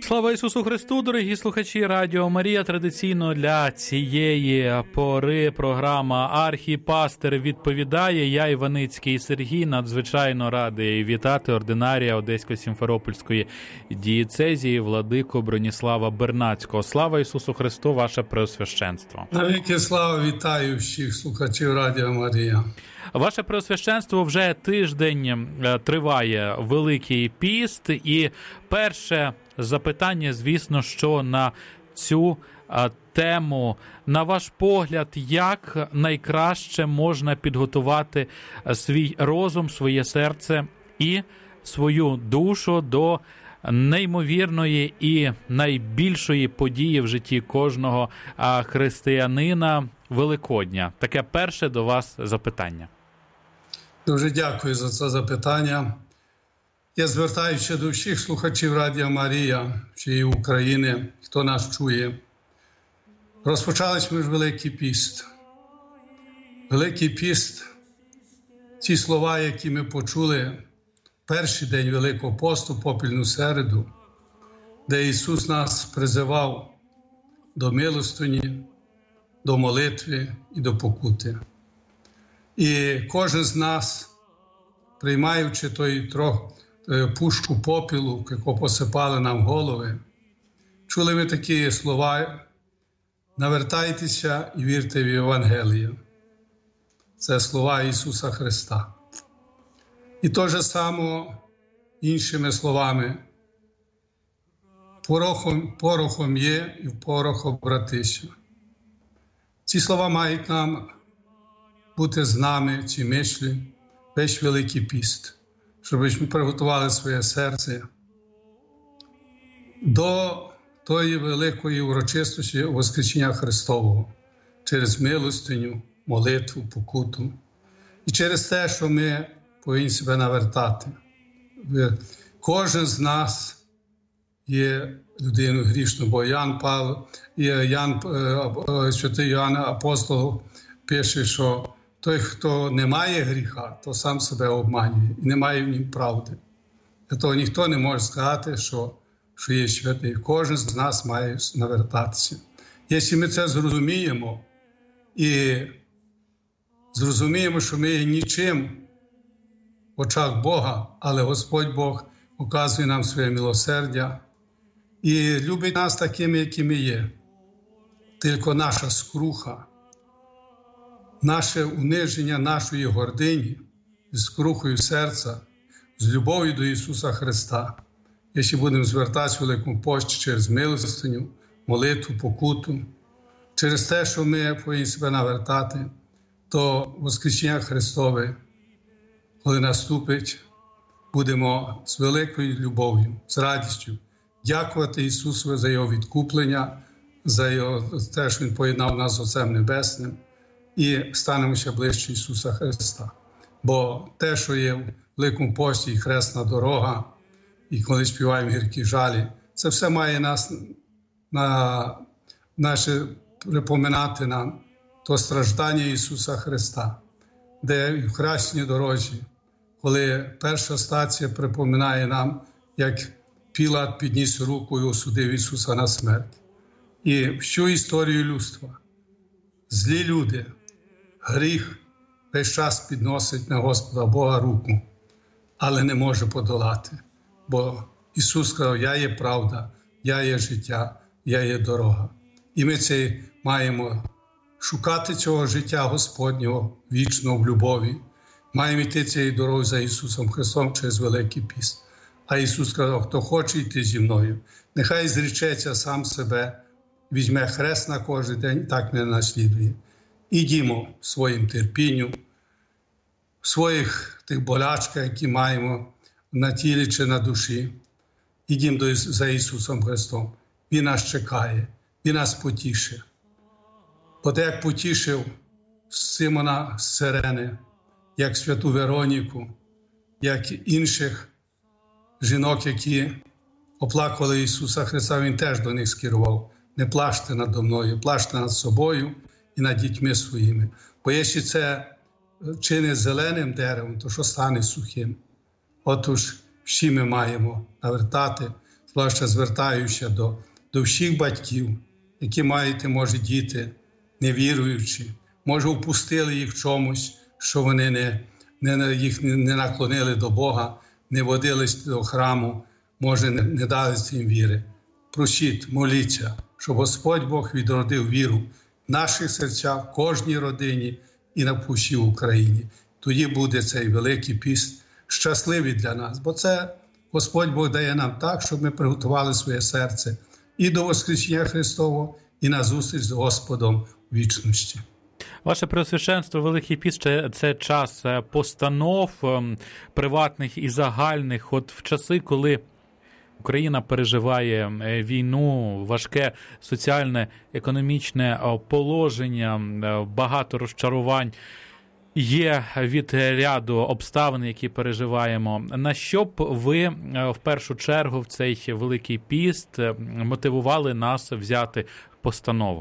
Слава Ісусу Христу, дорогі слухачі Радіо Марія. Традиційно для цієї пори програма «Архіпастир відповідає». Я, Іваницький Сергій, надзвичайно радий вітати ординарія Одесько-Сімферопольської дієцезії владику Броніслава Бернацького. Слава Ісусу Христу, ваше Преосвященство. Навіки слава, вітаю всіх слухачів Радіо Марія. Ваше Преосвященство, вже тиждень триває Великий піст, і перше запитання, звісно, що на цю тему. На ваш погляд, як найкраще можна підготувати свій розум, своє серце і свою душу до неймовірної і найбільшої події в житті кожного християнина – Великодня? Таке перше до вас запитання. Дуже дякую за це запитання. Я звертаюся до всіх слухачів Радіо Марія, всієї України, хто нас чує. Розпочались ми ж Великий піст. Великий піст, ці слова, які ми почули перший день Великого посту, попільну середу, де Ісус нас призивав до милостині, до молитви і до покути. І кожен з нас, приймаючи той пушку попілу, яку посипали нам голови, чули ми такі слова: «Навертайтеся і вірте в Євангелію». Це слова Ісуса Христа. І те ж саме іншими словами: порохом є і в порох обратися. Ці слова мають нам бути з нами, ці мислі, весь Великий піст, щоб ми приготували своє серце до тої великої урочистості Воскресіння Христового через милостиню, молитву, покуту і через те, що ми повинні себе навертати. Кожен з нас є людиною грішною, бо святий Йоанн Апостол пише, що той, хто не має гріха, то сам себе обманює і не має в нім правди. Для того ніхто не може сказати, що є святий. Кожен з нас має навертатися. Якщо ми це зрозуміємо і зрозуміємо, що ми є нічим в очах Бога, але Господь Бог показує нам своє милосердя і любить нас такими, якими є. Тільки наша скруха, наше униження нашої гордині з скрухою серця, з любов'ю до Ісуса Христа, якщо будемо звертатися в Великому пості через милостиню, молитву, покуту, через те, що ми повинні себе навертати, то Воскресіння Христове, коли наступить, будемо з великою любов'ю, з радістю дякувати Ісусу за Його відкуплення, за те, що Він поєднав нас з Отцем Небесним, і станемося ближче Ісуса Христа. Бо те, що є в Великому пості, і хресна дорога, і коли співаємо гіркі жалі, це все має припоминати нам то страждання Ісуса Христа, де в хресній дорозі, коли перша стація припоминає нам, як Пілат підніс руку і осудив Ісуса на смерть. І всю історію людства злі люди, гріх весь час підносить на Господа Бога руку, але не може подолати. Бо Ісус сказав: «Я є правда, я є життя, я є дорога». І ми маємо шукати цього життя Господнього, вічного в любові. Маємо йти цією дорогою за Ісусом Христом через Великий піст. А Ісус сказав: «Хто хоче йти зі мною, нехай зречеться сам себе, візьме хрест на кожен день, так мене наслідує». Ідімо своїм терпінням, в своїх тих болячках, які маємо на тілі чи на душі. Ідімо за Ісусом Христом. Він нас чекає, Він нас потішить. Бо те, як потішив Симона з Сирени, як святу Вероніку, як інших жінок, які оплакували Ісуса Христа, Він теж до них скерував: «Не плачте надо мною, плачте над собою і над дітьми своїми. Бо якщо це чинить зеленим деревом, то що стане сухим?» Отож, всі ми маємо навертати власне, звертаючи до всіх батьків, які мають, може, діти невіруючі, може, впустили їх в чомусь, що вони їх не наклонили до Бога, не водились до храму, може, не дали їм віри. Просіть, моліться, щоб Господь Бог відродив віру в наших серцях, в кожній родині і на всій Україні. Тоді буде цей Великий піст щасливий для нас, бо це Господь Бог дає нам так, щоб ми приготували своє серце і до Воскресіння Христового, і на зустріч з Господом у вічності. Ваше Преосвященство, Великий піст – це час постанов приватних і загальних. От в часи, коли Україна переживає війну, важке соціальне, економічне положення, багато розчарувань є від ряду обставин, які переживаємо. На що б ви в першу чергу в цей Великий піст мотивували нас взяти постанову?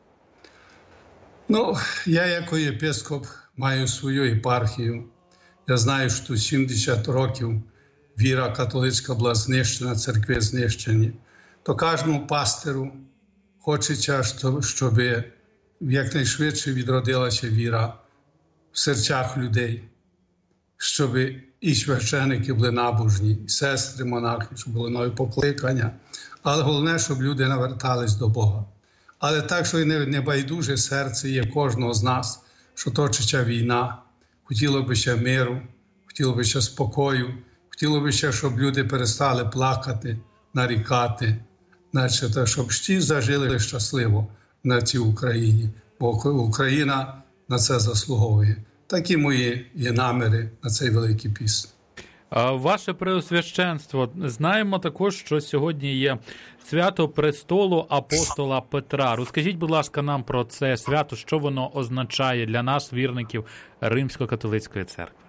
Я як єпископ маю свою єпархію. Я знаю, що тут 70 років віра католицька була знищена, церкви знищені. То кожному пастиру хочеться, щоб якнайшвидше відродилася віра в серцях людей, щоб і священики були набожні, і сестри монахи, щоб було нове покликання. Але головне, щоб люди навертались до Бога. Але так, що і небайдуже серце є кожного з нас, що точиться війна. Хотіло би ще миру, хотіло би ще спокою, хотіло би ще, щоб люди перестали плакати, нарікати, щоб всі зажили щасливо на цій Україні, бо Україна на це заслуговує. Такі мої є наміри на цей Великий піст. Ваше Преосвященство, знаємо також, що сьогодні є свято престолу апостола Петра. Розкажіть, будь ласка, нам про це свято, що воно означає для нас, вірників Римсько-католицької церкви.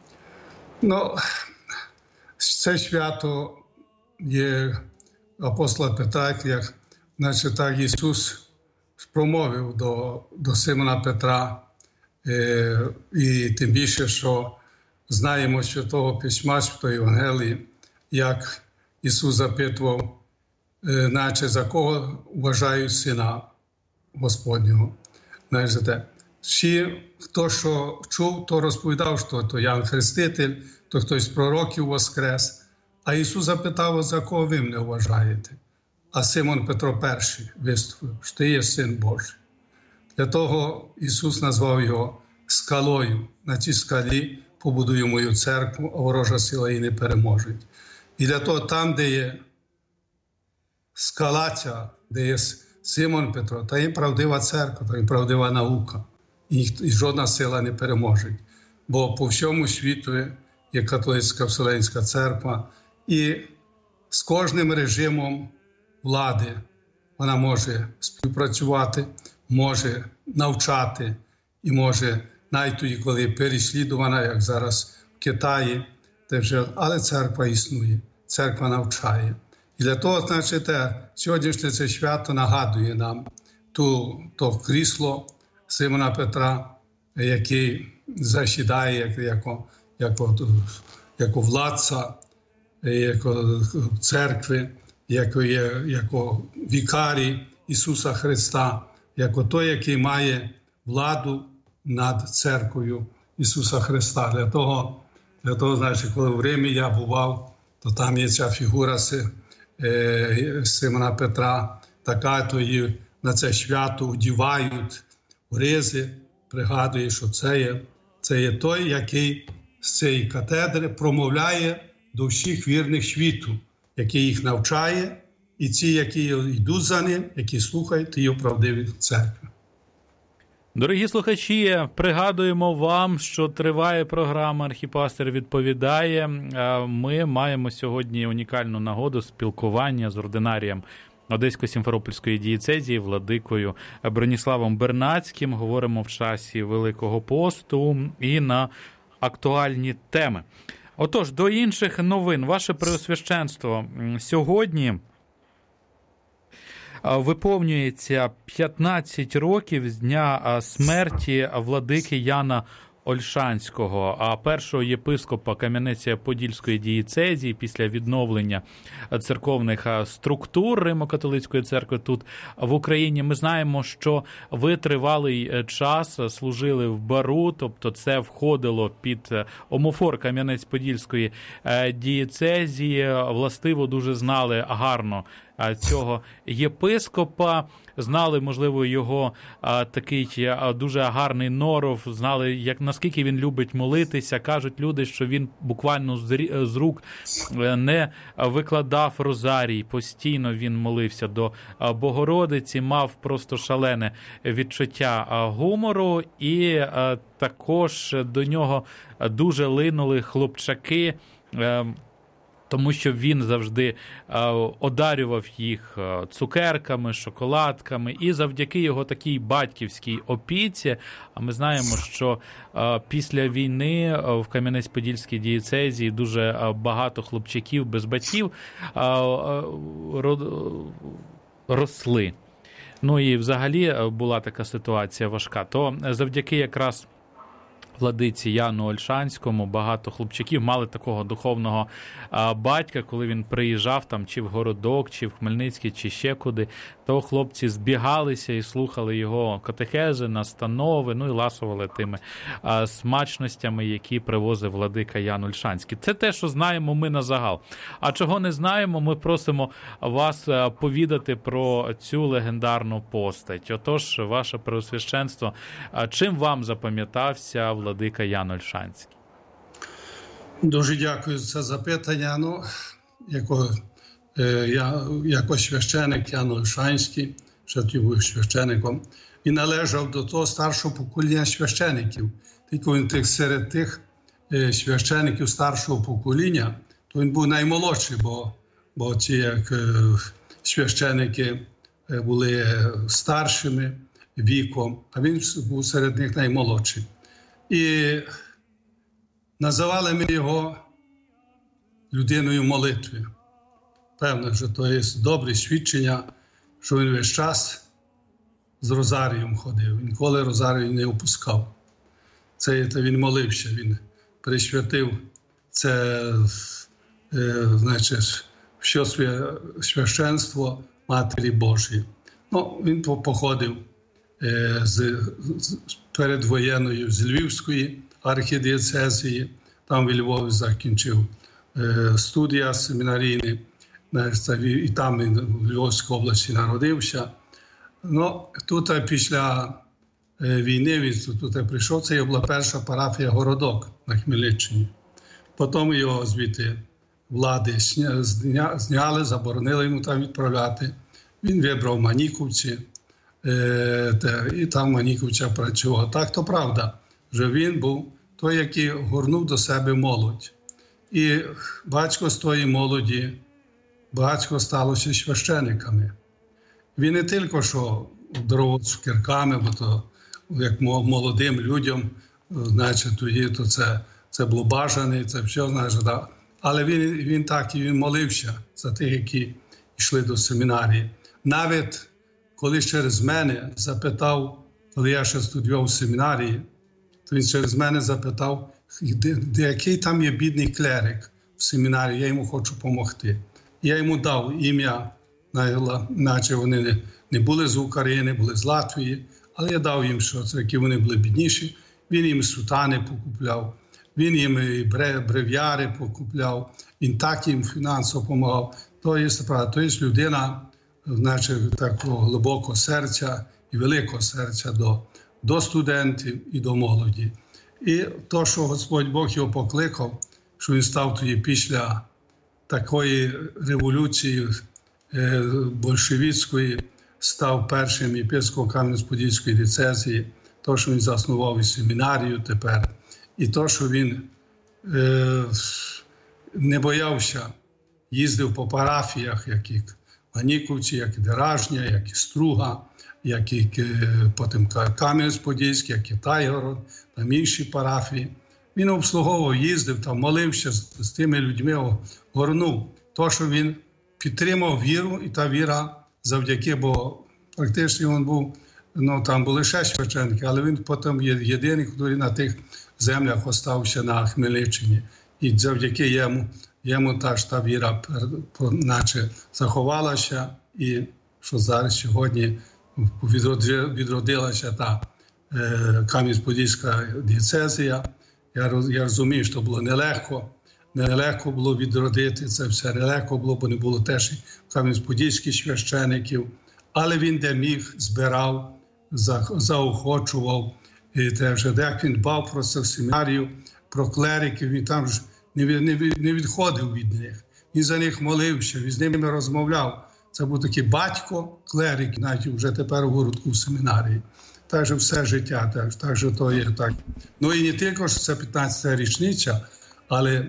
Це свято є апостола Петра, так Ісус промовив до Симона Петра, і тим більше, що знаємо Святого Письма, Святої Євангелії, як Ісус запитував, за кого вважають Сина Господнього. Всі, хто що чув, то розповідав, що то Ян Хреститель, то хтось з пророків воскрес. А Ісус запитав, за кого ви мене вважаєте? А Симон Петро перший виступив, що ти є Син Божий. Для того Ісус назвав його скалою. На цій скалі побудую мою церкву, а ворожа сила її не переможе. І для того там, де є скала ця, де є Симон Петро, та є правдива церква, та є правдива наука. І жодна сила не переможе. Бо по всьому світу є католицька Вселенська церква. І з кожним режимом влади вона може співпрацювати, може навчати і може навіть тоді, коли переслідувана, як зараз в Китаї, але церква існує, церква навчає. І для того, сьогоднішнє це свято нагадує нам то крісло Симона Петра, який засідає як владця, як церкви, як вікарій Ісуса Христа, як той, який має владу над церквою Ісуса Христа. Для того, коли в Римі я бував, то там є ця фігура Симона Петра, така, то її на це свято одівають в ризи, пригадує, що це є той, який з цієї катедри промовляє до всіх вірних світу, який їх навчає, і ці, які йдуть за ним, які слухають, ті правдиві церкви. Дорогі слухачі, пригадуємо вам, що триває програма «Архіпастир відповідає». Ми маємо сьогодні унікальну нагоду спілкування з ординарієм Одесько-Сімферопольської дієцезії, владикою Броніславом Бернацьким. Говоримо в часі Великого посту і на актуальні теми. Отож, до інших новин. Ваше Преосвященство, сьогодні виповнюється 15 років з дня смерті владики Яна Ольшанського, а першого єпископа Кам'янець-Подільської дієцезії після відновлення церковних структур Римо-католицької церкви тут в Україні. Ми знаємо, що ви тривалий час служили в Бару, тобто це входило під омофор Кам'янець-Подільської дієцезії. Властиво дуже знали гарно цього єпископа, знали, можливо, його такий дуже гарний норов, знали, наскільки він любить молитися. Кажуть люди, що він буквально з рук не викладав розарій, постійно він молився до Богородиці, мав просто шалене відчуття гумору, і також до нього дуже линули хлопчаки, тому що він завжди одарював їх цукерками, шоколадками, і завдяки його такій батьківській опіці, а ми знаємо, що після війни в Кам'янець-Подільській дієцезії дуже багато хлопчаків без батьків росли. Ну і взагалі була така ситуація важка. То завдяки якраз владиці Яну Ольшанському багато хлопчаків мали такого духовного батька, коли він приїжджав там чи в Городок, чи в Хмельницький, чи ще куди, то хлопці збігалися і слухали його катехези, настанови, ну і ласували тими смачностями, які привозив владика Ян Ольшанський. Це те, що знаємо ми на загал. А чого не знаємо, ми просимо вас повідати про цю легендарну постать. Отож, ваше Преосвященство, чим вам запам'ятався владика Ян Ольшанський? Дуже дякую за це запитання. Я, як священик Ян Ольшанський, що тоді був священиком, і належав до того старшого покоління священиків. Тільки він серед тих священиків старшого покоління, то він був наймолодший, бо ці як священики були старшими віком, а він був серед них наймолодший. І називали ми його людиною молитви. Певно, що то є добре свідчення, що він весь час з розарієм ходив. Ніколи розарію не опускав. Це він молився, він присвятив це, значить, все своє священство Матері Божої. Ну, він походив передвоєнною з Львівської архідієцезії, там в Львові закінчив студія семінарійні, і там в Львовській області народився. Ну, тут після війни він тут прийшов, це була перша парафія Городок на Хмельниччині. Потім його звідти влади зняли, заборонили йому там відправляти. Він вибрав Маніковці, і там в Маніковцях працював. Так, то правда, що він був той, який горнув до себе молодь. І батько з тої молоді, багатько сталося священиками. Він не тільки що дарував цукерками, бо то як молодим людям, значить, тоді то це було бажане, це все, значить, да. Але він так і він молився за тих, які йшли до семінарії. Навіть коли через мене запитав, коли я ще студіював в семінарії, то він через мене запитав, який там є бідний клерик в семінарії, я йому хочу допомогти. Я йому дав ім'я, наче вони не були з України, були з Латвії, але я дав їм, що які вони були бідніші. Він їм сутани покупляв, він їм і брев'яри покупляв, він так їм фінансово допомагав. То є справа, то є людина, значить, такого глибокого серця і великого серця до студентів і до молоді. І то, що Господь Бог його покликав, що він став тоді після такої революції большевицької, став першим єпископом Кам'янець-Подільської дієцезії, то, що він заснував і семінарію тепер, і то, що він не боявся, їздив по парафіях, як і Маніковці, як і Деражня, як і Струга, як і потім Кам'янець-Подільський, як і Тайгород, там інші парафії. Він обслуговував, їздив, там молився з тими людьми, горнув. То, що він підтримав віру, і та віра завдяки, бо практично він був, там були ще священники, але він потім є єдиний, який на тих землях остався на Хмельниччині. І завдяки йому та віра наче заховалася, і що зараз сьогодні відродилася та Кам'янець-Подільська дієцезія. Я розумію, що було нелегко було відродити це все, нелегко було, бо не було теж кам'янець-подільських священиків, але він де міг, збирав, заохочував, і теж як він дбав про це в семінарію, про клериків, він там ж не відходив від них, він за них молився, він з ними розмовляв. Це був такий батько клерик, навіть вже тепер у городку в семінарії. Так же все життя, так же то є так. Ну і не тільки що це 15-та річниця, але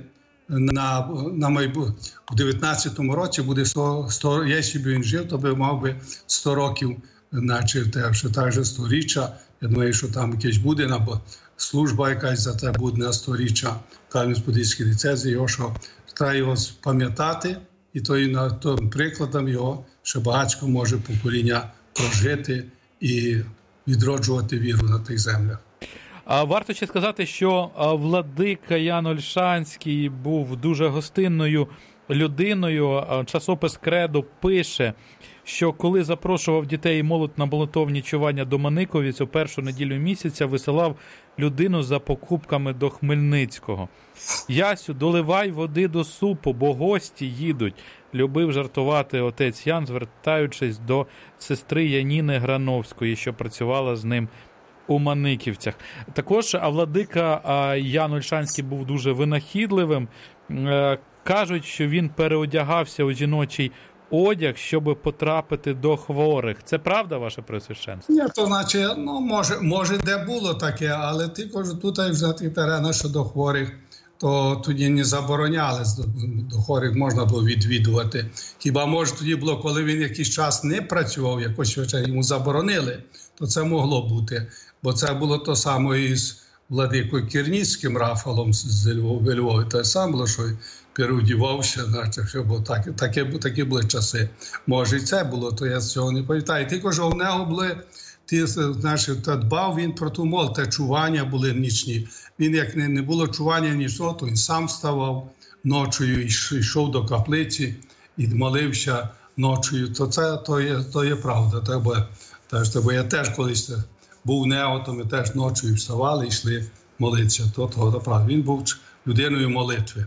у 19-му році буде 100, якщо б він жив, то би мав би 100 років, наче теж, так же 100-річчя. Я думаю, що там якесь буде, служба якась за те буде на 100-річчя Кам'янець-Подільської дієцезії, що треба його пам'ятати, і тим прикладом його ще багатько може покоління прожити і відроджувати віру на тих землях. Варто ще сказати, що владика Ян Ольшанський був дуже гостинною людиною. Часопис «Кредо» пише, що коли запрошував дітей і молодь на молитовні чування до Маниковиць, у першу неділю місяця висилав людину за покупками до Хмельницького. «Ясю, доливай води до супу, бо гості їдуть», любив жартувати отець Ян, звертаючись до сестри Яніни Грановської, що працювала з ним у Маниківцях. Також владика Ян Ольшанський був дуже винахідливим. Кажуть, що він переодягався у жіночий одяг, щоб потрапити до хворих. Це правда, ваше Преосвященство? Ні, то наче, може де було таке, але тільки тут вже ті терени, що до хворих, то тоді не забороняли, до хворих можна було відвідувати. Хіба може тоді було, коли він якийсь час не працював, якось йому заборонили, то це могло бути. Бо це було то саме із владикою Кірніцьким Рафалом з Львова. Те саме було, що переодівався, значить, бо такі були часи. Може і це було, то я цього не пам'ятаю. Тільки що в нього були, дбав він про ту молодь, те чування були нічні. Він, як не було чування нічого, то він сам вставав ночою, йшов до каплиці і молився ночою. То є правда. Бо я теж колись був нео, то ми теж ночою вставали і йшли молитися. То правда. Він був людиною молитви.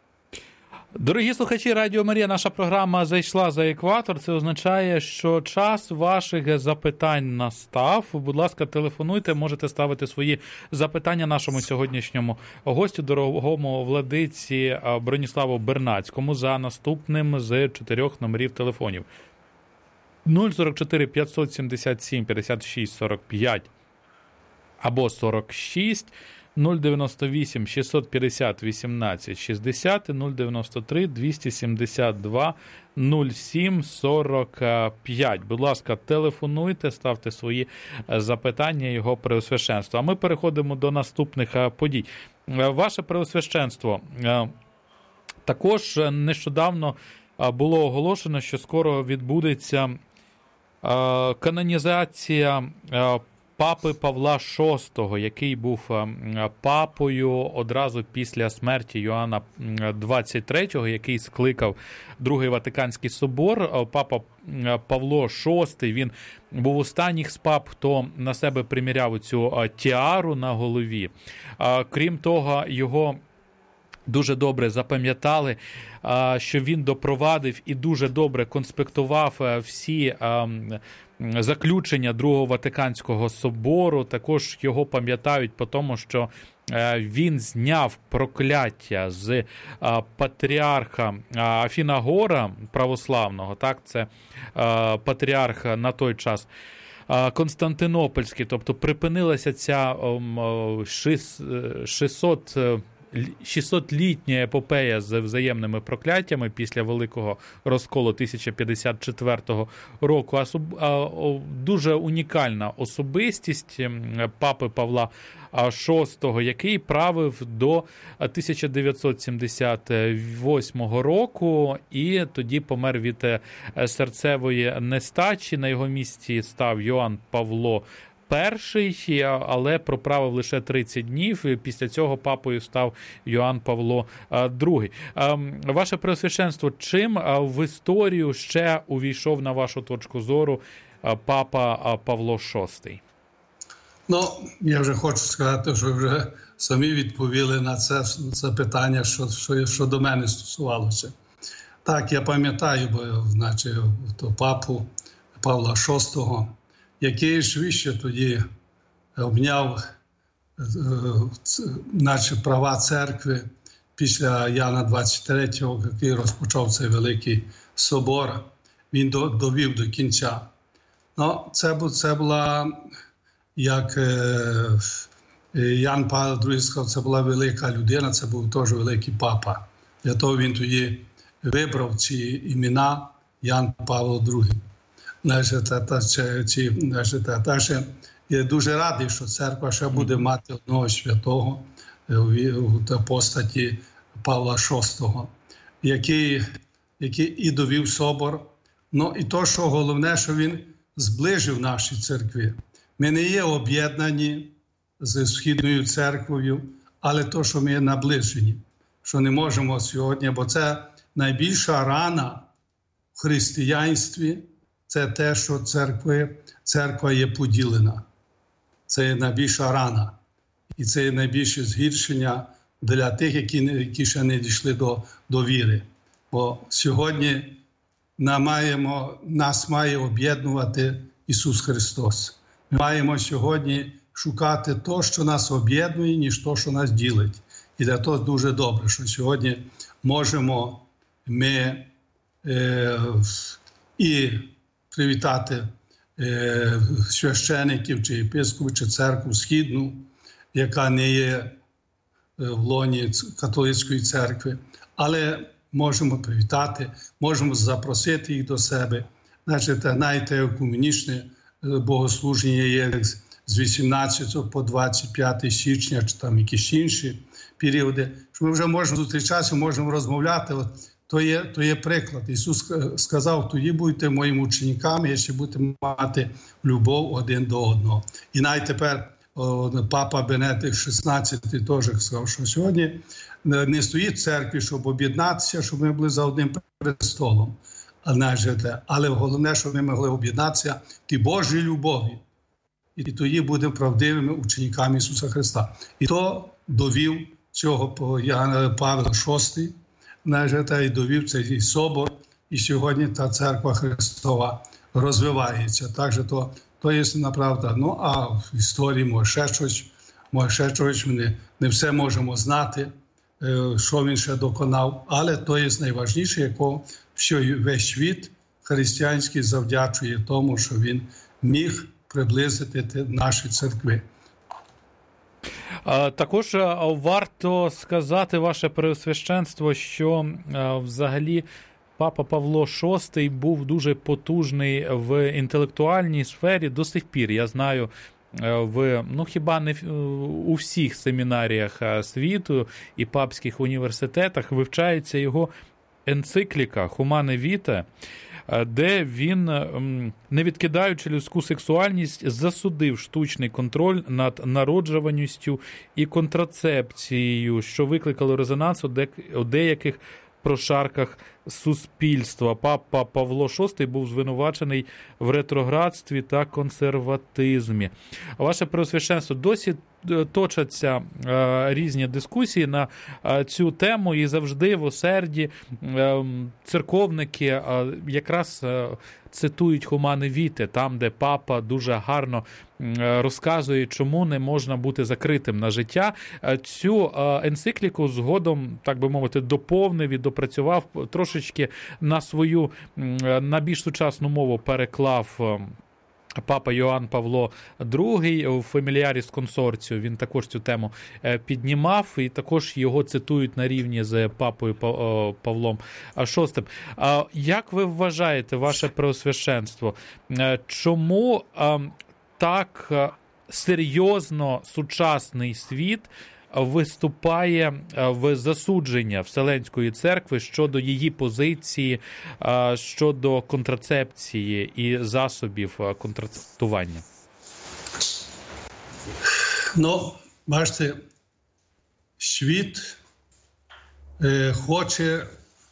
Дорогі слухачі Радіо Марія, наша програма зайшла за екватор. Це означає, що час ваших запитань настав. Будь ласка, телефонуйте, можете ставити свої запитання нашому сьогоднішньому гостю, дорогому владиці Броніславу Бернацькому, за наступним з 4 номерів телефонів. 044 577 56 45 або 46, 098 650 18 60, 093 272 07 45. Будь ласка, телефонуйте, ставте свої запитання його Преосвященства. А ми переходимо до наступних подій. Ваше Преосвященство, також нещодавно було оголошено, що скоро відбудеться канонізація папи Павла VI, який був папою одразу після смерті Йоанна XXIII, який скликав Другий Ватиканський собор. Папа Павло VI, він був останній з пап, хто на себе приміряв цю тіару на голові. Крім того, його дуже добре запам'ятали, що він допровадив і дуже добре конспектував всі заключення Другого Ватиканського собору. Також його пам'ятають по тому, що він зняв прокляття з патріарха Афінагора православного, так, це патріарх на той час Константинопольський, тобто припинилася ця 600-літня епопея з взаємними прокляттями після Великого розколу 1054 року. Дуже унікальна особистість папи Павла VI, який правив до 1978 року і тоді помер від серцевої нестачі. На його місці став Йоанн Павло І, але проправив лише 30 днів. І після цього папою став Йоанн Павло II. Ваше Преосвященство, чим в історію ще увійшов, на вашу точку зору, папа Павло VI? Ну, я вже хочу сказати, що вже самі відповіли на це питання, що до мене стосувалося. Так, я пам'ятаю, то папу Павла VI, який швидше тоді обняв права церкви після Яна 23-го, який розпочав цей великий собор, він довів до кінця. Ну, це була, як Ян Павло II сказав, це була велика людина, це був теж великий папа. Для того він тоді вибрав ці імена Ян Павло II. Я дуже радий, що церква ще буде мати одного святого в постаті Павла VI, який і довів собор. Ну і то, що головне, що він зближив наші церкви. Ми не є об'єднані з Східною церквою, але то, що ми є наближені, що не можемо сьогодні, бо це найбільша рана в християнстві, це те, що церква є поділена. Це є найбільша рана. І це є найбільше згіршення для тих, які ще не дійшли до віри. Бо сьогодні нас має об'єднувати Ісус Христос. Ми маємо сьогодні шукати те, що нас об'єднує, ніж те, що нас ділить. І для того дуже добре, що сьогодні можемо ми і привітати священиків, чи єпископів, чи церкву Східну, яка не є в лоні католицької церкви, але можемо привітати, можемо запросити їх до себе. Значить, навіть екуменічне богослуження є з 18 по 25 січня, чи там якісь інші періоди, що ми вже можемо зустрічатися, можемо розмовляти. То є приклад. Ісус сказав, тоді будете моїми учениками, якщо будете мати любов один до одного. І навіть тепер папа Бенедикт XVI теж сказав, що сьогодні не стоїть в церкві, щоб об'єднатися, щоб ми були за одним престолом. Але головне, щоб ми могли об'єднатися в тій Божій любові. І тоді будемо правдивими учениками Ісуса Христа. І то довів цього Павло VI, і довів цей собор, і сьогодні та церква Христова розвивається. Так що то є направда. Ну, а в історії може ще щось, ми не все можемо знати, що він ще доконав, але то є найважніше, що весь світ християнський завдячує тому, що він міг приблизити наші церкви. Також варто сказати, ваше Преосвященство, що взагалі папа Павло VI був дуже потужний в інтелектуальній сфері до сих пір. Я знаю, хіба не у всіх семінаріях світу і папських університетах вивчається його енцикліка «Humane Vitae», де він, не відкидаючи людську сексуальність, засудив штучний контроль над народжуваністю і контрацепцією, що викликало резонанс у деяких прошарках суспільства. Папа Павло VI був звинувачений в ретроградстві та консерватизмі. Ваше Преосвященство, досі точаться різні дискусії на цю тему, і завжди в осерді церковники якраз цитують Humane Vitae, там, де папа дуже гарно розказує, чому не можна бути закритим на життя. Цю енцикліку згодом, так би мовити, доповнив і допрацював, трошечки на більш сучасну мову переклав папа Йоанн Павло II в Familiaris Consortio. Він також цю тему піднімав, і також його цитують на рівні з папою Павлом VI. Як ви вважаєте, ваше Преосвященство, чому так серйозно сучасний світ виступає в засудження Вселенської церкви щодо її позиції, щодо контрацепції і засобів контрацептування? Бачите, світ хоче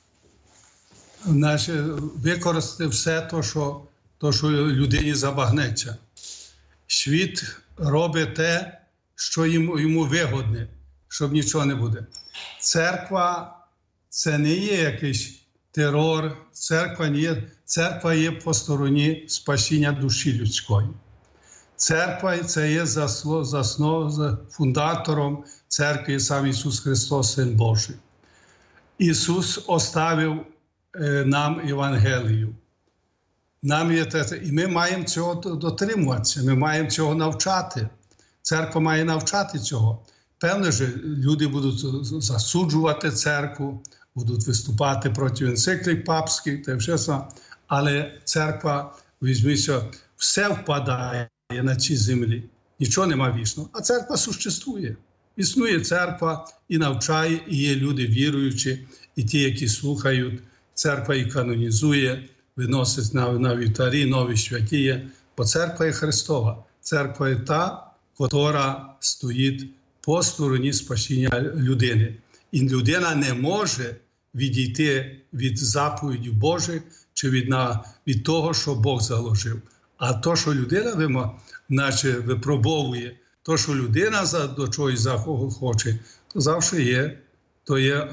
використати все те, що людині забагнеться. Світ робить те, що йому вигодне, щоб нічого не буде. Церква – це не є якийсь терор, церква є по стороні спасіння душі людської. Церква – це є фундатором церкви сам Ісус Христос, Син Божий. Ісус оставив нам Євангелію. І ми маємо цього дотримуватися, ми маємо цього навчати. Церква має навчати цього. Певно, що люди будуть засуджувати церкву, будуть виступати проти енциклік папських, але церква, візьміться, все впадає на цій землі. Нічого нема вічного. А церква существує. Існує церква і навчає, і є люди віруючі, і ті, які слухають. Церква і канонізує, виносить на вівтарі, нові святі є. Бо церква є Христова. Церква є та, котра стоїть по стороні спасіння людини. І людина не може відійти від заповідей Божих чи від того, що Бог заложив. А то, що людина випробовує, то, що людина до чогось хоче, то завжди є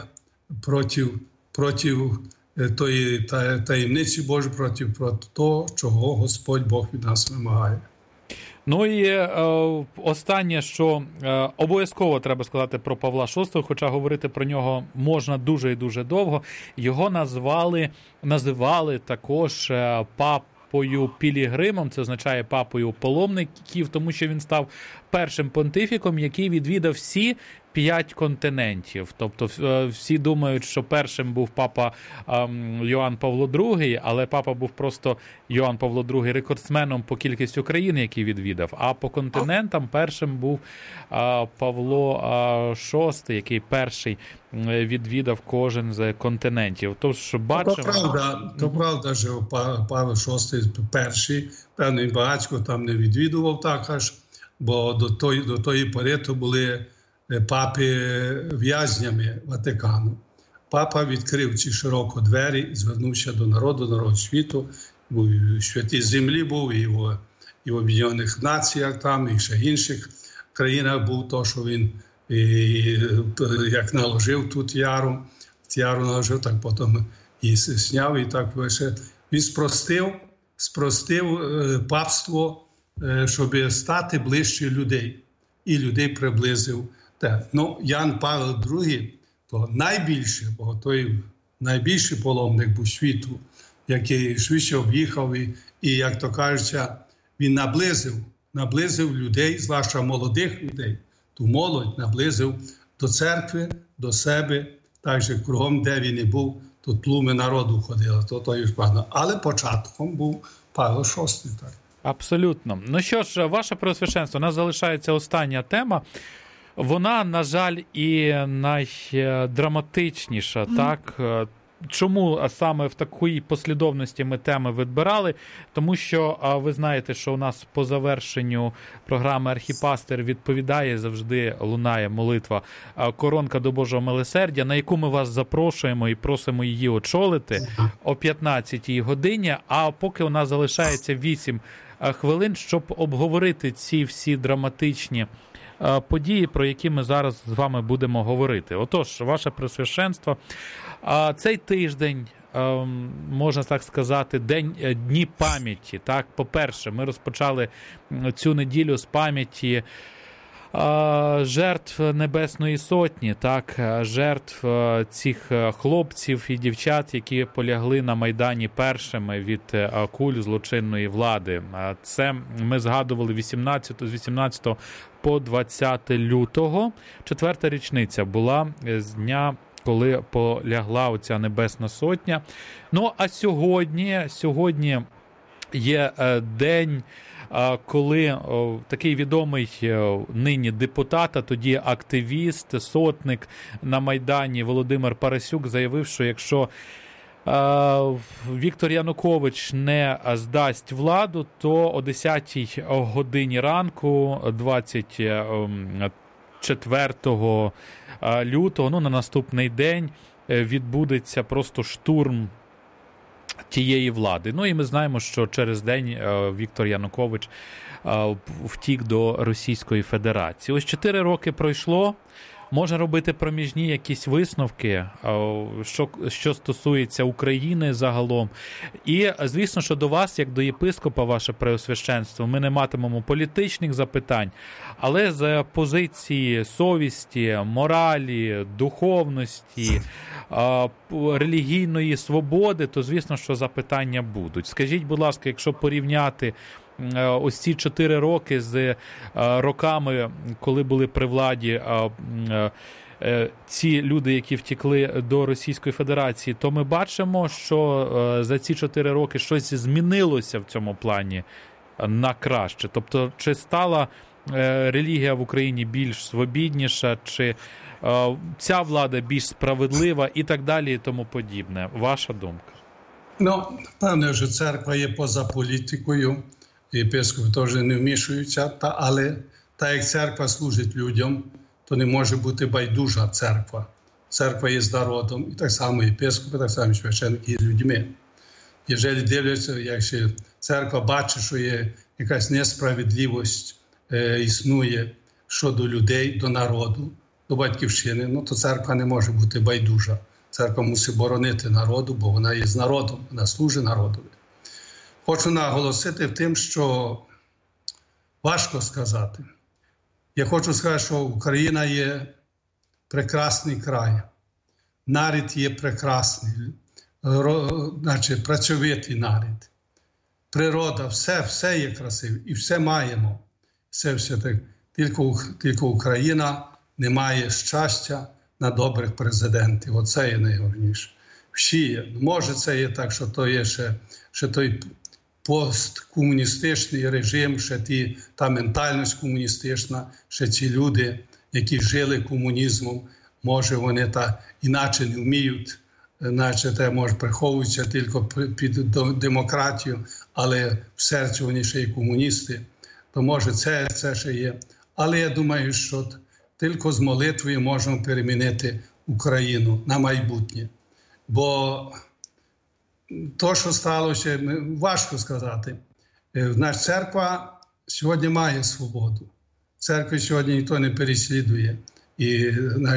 проти тої таємниці Божої, проти того, чого Господь Бог від нас вимагає. Ну і останнє, що обов'язково треба сказати про Павла VI, хоча говорити про нього можна дуже і дуже довго. Його називали також папою Пілігримом, це означає папою паломників, тому що він став першим понтифіком, який відвідав всі 5 континентів. Тобто всі думають, що першим був папа Йоанн Павло II, але папа був просто Йоанн Павло II рекордсменом по кількості країн, які відвідав. А по континентам першим був Павло VI, який перший відвідав кожен з континентів. Тож бачимо... То правда, що Павло VI перший, певно, він багатько там не відвідував так аж, бо до тої пори то були папи в'язнями Ватикану. Папа відкрив ці широко двері, звернувся до народу світу, був і в Святій Землі був, і в Об'єднаних Націях там, і ще інших країнах був то, що він як наложив ту тіару наложив, так потім і зняв, і так вище. Він спростив папство, щоб стати ближче людей, і людей приблизив. Ян Павло II, то найбільше, бо той найбільший паломник був світу, який швидше об'їхав і, як то кажеться, він наблизив людей, звласне молодих людей, ту молодь наблизив до церкви, до себе, так же кругом, де він і був, тут тлуми народу ходили, але початком був Павло VI. Так. Абсолютно. Ну що ж, ваше Преосвященство, у нас залишається остання тема. Вона, на жаль, і найдраматичніша, так? Чому саме в такій послідовності ми теми відбирали? Тому що ви знаєте, що у нас по завершенню програми «Архіпастир» відповідає, завжди лунає молитва «Коронка до Божого милосердя», на яку ми вас запрошуємо і просимо її очолити о 15-й годині, а поки у нас залишається 8 хвилин, щоб обговорити ці всі драматичні події, про які ми зараз з вами будемо говорити. Отож, ваше Преосвященство, цей тиждень, можна так сказати, Дні пам'яті. Так? По-перше, ми розпочали цю неділю з пам'яті жертв Небесної Сотні, так? Жертв цих хлопців і дівчат, які полягли на Майдані першими від куль злочинної влади. Це ми згадували з 18 по 20 лютого. 4-та річниця була з дня, коли полягла оця Небесна Сотня. Ну, а сьогодні є день, коли такий відомий нині депутат, а тоді активіст, сотник на Майдані Володимир Парасюк заявив, що якщо Віктор Янукович не здасть владу, то о 10-й годині ранку, 24 лютого, на наступний день, відбудеться просто штурм тієї влади. І ми знаємо, що через день Віктор Янукович втік до Російської Федерації. Ось 4 роки пройшло. Можна робити проміжні якісь висновки, що стосується України загалом. І, звісно, що до вас, як до єпископа, ваше преосвященство, ми не матимемо політичних запитань, але з позиції совісті, моралі, духовності, релігійної свободи, то, звісно, що запитання будуть. Скажіть, будь ласка, якщо порівняти ось ці 4 роки з роками, коли були при владі ці люди, які втекли до Російської Федерації, то ми бачимо, що за ці 4 роки щось змінилося в цьому плані на краще. Тобто, чи стала релігія в Україні більш свобідніша, чи ця влада більш справедлива і так далі і тому подібне? Ваша думка? Певне, що церква є поза політикою, єпископи теж не вмішуються, але так як церква служить людям, то не може бути байдужа церква. Церква є з народом, і так само єпископи, так само священники є з людьми. Якщо дивляться, якщо церква бачить, що є якась несправедливість існує щодо людей, до народу, до батьківщини, то церква не може бути байдужа. Церква мусить боронити народу, бо вона є з народом, вона служить народові. Хочу наголосити в тим, що важко сказати. Я хочу сказати, що Україна є прекрасний край. Народ є прекрасний, працьовитий народ. Природа, все є красиве і все маємо. Все так. Тільки Україна не має щастя на добрих президентів. Оце є найголовніше. Всі є. Може це є так, що то є ще той посткомуністичний режим, ще та ментальність комуністична, ще ці люди, які жили комунізмом, може вони іначе не вміють, наче те може приховуються тільки під демократію, але в серці вони ще й комуністи, то може це ще є. Але я думаю, що тільки з молитвою можемо перемінити Україну на майбутнє. Бо то, що сталося, важко сказати. Наша церква сьогодні має свободу. Церкву сьогодні ніхто не переслідує. І,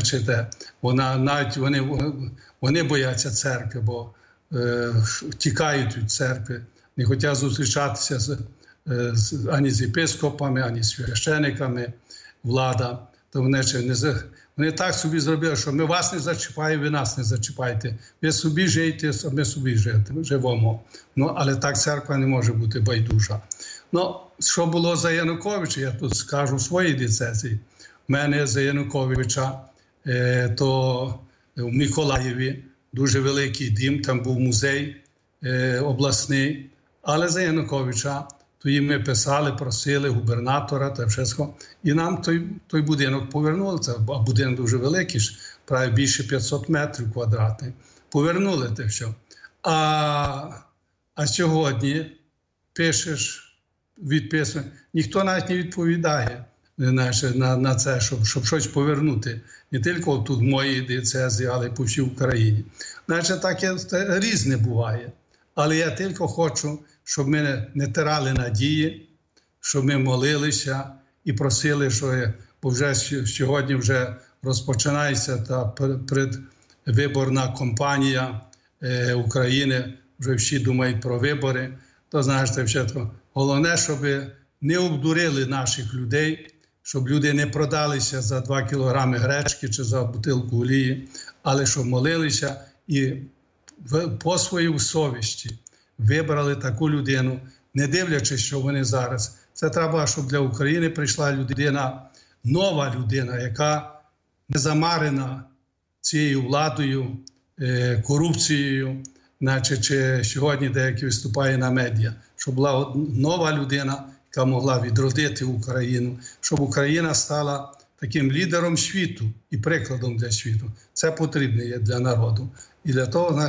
вони бояться церкви, бо тікають від церкви, не хочуть зустрічатися ані з єпископами, ані з священиками, влада. То вони так собі зробили, що ми вас не зачіпаємо, ви нас не зачіпаєте. Ви собі жийте, а ми собі живемо. Але так церква не може бути байдужа. Що було за Януковича, я тут скажу в своїй дієцезії. У мене за Януковича, то в Миколаєві дуже великий дім, там був музей обласний. Але за Януковича, то їм ми писали, просили губернатора та все. І нам той будинок повернули. Це будинок дуже великий, правильно більше 500 метрів квадратних. Повернули те все. А сьогодні пишеш, відписуєш, ніхто навіть не відповідає на це, щоб щось повернути. Не тільки тут в моїй дієцезії, але й по всій Україні. Таке різне буває. Але я тільки хочу, щоб ми не тирали надії, щоб ми молилися і просили, бо вже сьогодні вже розпочинається та предвиборна кампанія України, вже всі думають про вибори. То, головне, щоб не обдурили наших людей, щоб люди не продалися за 2 кілограми гречки чи за бутилку олії, але щоб молилися і по своїй совісті вибрали таку людину, не дивлячись, що вони зараз. Це треба, щоб для України прийшла людина, нова людина, яка не замарена цією владою, корупцією, чи сьогодні деякі виступає на медіа, щоб була нова людина, яка могла відродити Україну, щоб Україна стала таким лідером світу і прикладом для світу. Це потрібно є для народу. І для того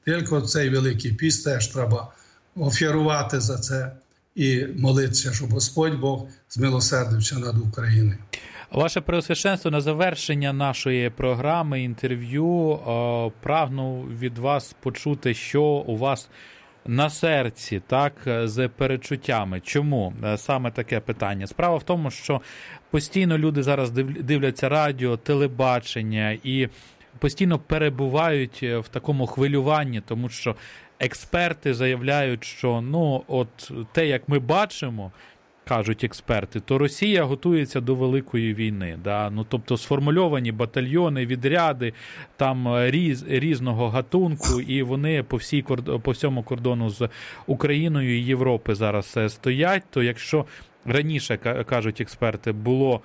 Тільки цей Великий піст теж треба офірувати за це і молитися, щоб Господь Бог змилосердився над Україною. Ваше Преосвященство, на завершення нашої програми, інтерв'ю, прагну від вас почути, що у вас на серці, так, з передчуттями. Чому саме таке питання? Справа в тому, що постійно люди зараз дивляться радіо, телебачення і постійно перебувають в такому хвилюванні, тому що експерти заявляють, що от те, як ми бачимо, кажуть експерти, то Росія готується до великої війни. Да? Тобто сформульовані батальйони, відряди там різного гатунку, і вони по всьому кордону з Україною і Європи зараз стоять. То якщо раніше, кажуть експерти, було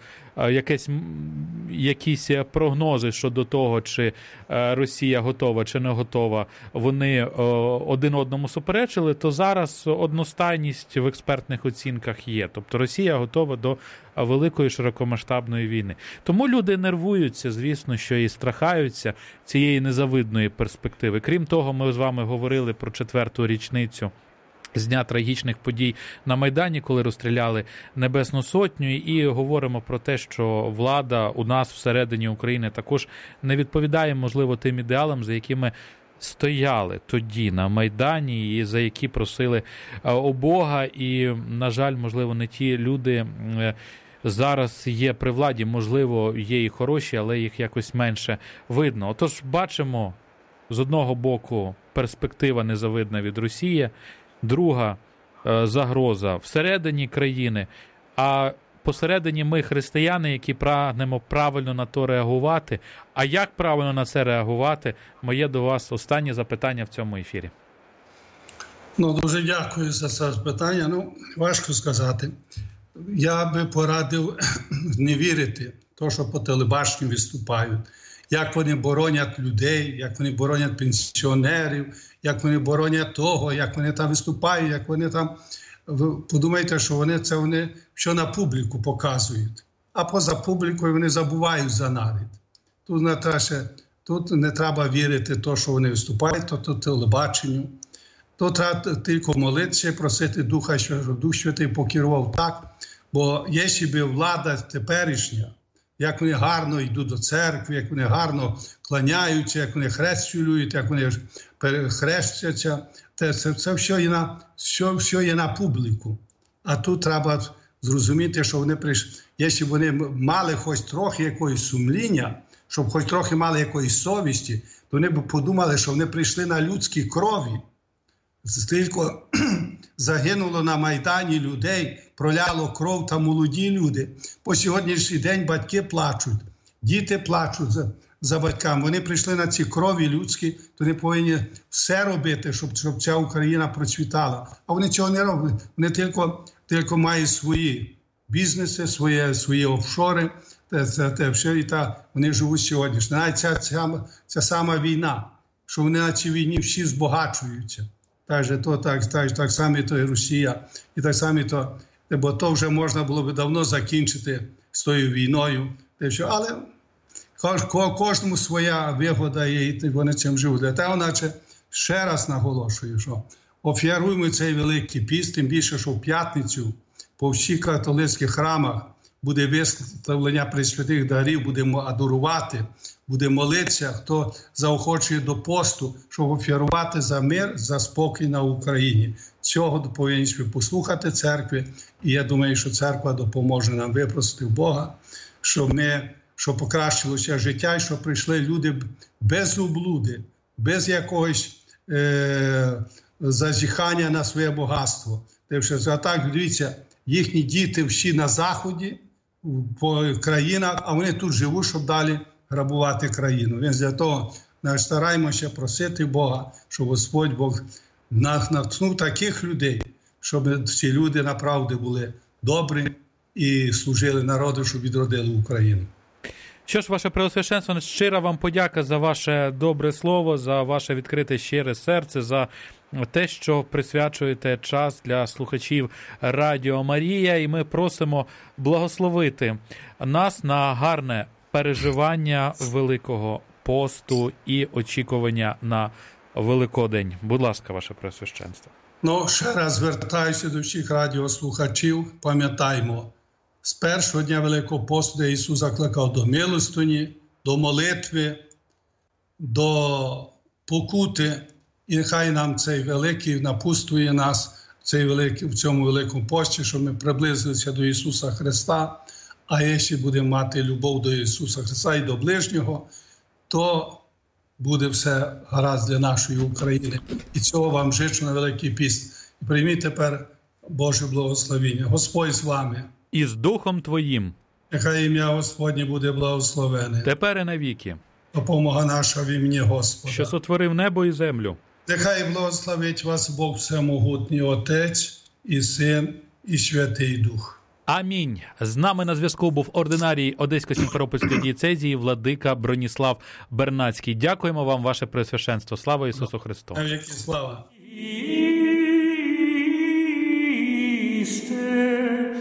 якісь прогнози щодо того, чи Росія готова, чи не готова, вони один одному суперечили, то зараз одностайність в експертних оцінках є. Тобто Росія готова до великої широкомасштабної війни. Тому люди нервуються, звісно, що і страхаються цієї незавидної перспективи. Крім того, ми з вами говорили про 4-ту річницю з дня трагічних подій на Майдані, коли розстріляли Небесну Сотню, і говоримо про те, що влада у нас всередині України також не відповідає, можливо, тим ідеалам, за якими стояли тоді на Майдані і за які просили у Бога. І, на жаль, можливо, не ті люди зараз є при владі, можливо, є і хороші, але їх якось менше видно. Отож, бачимо, з одного боку, перспектива незавидна від Росії, друга загроза всередині країни, а посередині ми, християни, які прагнемо правильно на то реагувати. А як правильно на це реагувати? Моє до вас останнє запитання в цьому ефірі. Дуже дякую за це питання. Важко сказати. Я би порадив не вірити в те, що по телебаченню виступають. Як вони боронять людей, як вони боронять пенсіонерів, як вони боронять того, як вони там виступають, як вони там... Подумайте, що вони що на публіку показують. А поза публікою вони забувають за народ. Тут не треба вірити в те, що вони виступають, то телебаченню. Тут треба тільки молитися і просити Духа, щоб Дух Святий покерував так. Бо якщо б влада теперішня, як вони гарно йдуть до церкви, як вони гарно кланяються, як вони хрещують, як вони хрестяться, це все є на публіку. А тут треба зрозуміти, що вони прийшли, якщо вони мали хоч трохи якогось сумління, щоб хоч трохи мали якоїсь совісті, то вони б подумали, що вони прийшли на людській крові. Стільки загинуло на Майдані людей, проляло кров та молоді люди. По сьогоднішній день батьки плачуть, діти плачуть за батьками. Вони прийшли на ці крові людські, то вони повинні все робити, щоб ця Україна процвітала. А вони цього не роблять. Вони тільки мають свої бізнеси, свої офшори, вони живуть сьогодні. Навіть ця сама війна, що вони на цій війні всі збагачуються. Так само то і Росія, і так само то, бо то вже можна було б давно закінчити з тою війною. Але кожному своя вигода є, і вони цим живуть. Наче ще раз наголошую, що офіруємо цей Великий піст, тим більше, що в п'ятницю по всіх католицьких храмах буде виставлення пресвятих дарів, будемо адорувати, буде молитися, хто заохочує до посту, щоб офірувати за мир, за спокій на Україні. Цього повинні послухати церкви, і я думаю, що церква допоможе нам випросити в Бога, щоб покращилося життя, і щоб прийшли люди без облуди, без якогось зазіхання на своє багатство. А так, дивіться, їхні діти всі на Заході, по країнах, а вони тут живуть, щоб далі грабувати країну. Він для того стараємося просити Бога, щоб Господь Бог натхнув таких людей, щоб ці люди направді були добрі і служили народу, щоб відродили Україну. Що ж, ваше Преосвященство, щира вам подяка за ваше добре слово, за ваше відкрите щире серце, за те, що присвячуєте час для слухачів Радіо Марія. І ми просимо благословити нас на гарне переживання Великого посту і очікування на Великодень. Будь ласка, ваше Преосвященство. Ще раз звертаюся до всіх радіослухачів, пам'ятаймо, з першого дня Великого посту Ісус закликав до милостині, до молитви, до покути, і нехай нам цей великий напутствує нас в цьому Великому пості, щоб ми приблизилися до Ісуса Христа, а якщо будемо мати любов до Ісуса Христа і до ближнього, то буде все гаразд для нашої України. І цього вам жичу на Великий піст. І прийміть тепер Боже благословіння. Господь з вами. І з Духом Твоїм. Нехай ім'я Господнє буде благословене. Тепер і навіки. Допомога наша в ім'ї Господа. Що сотворив небо і землю. Нехай благословить вас Бог Всемогутній, Отець і Син і Святий Дух. Амінь. З нами на зв'язку був ординарій Одесько-Сімферопольської дієцезії владика Броніслав Бернацький. Дякуємо вам, ваше Преосвященство. Слава Ісусу Христу. Навіки слава. Істе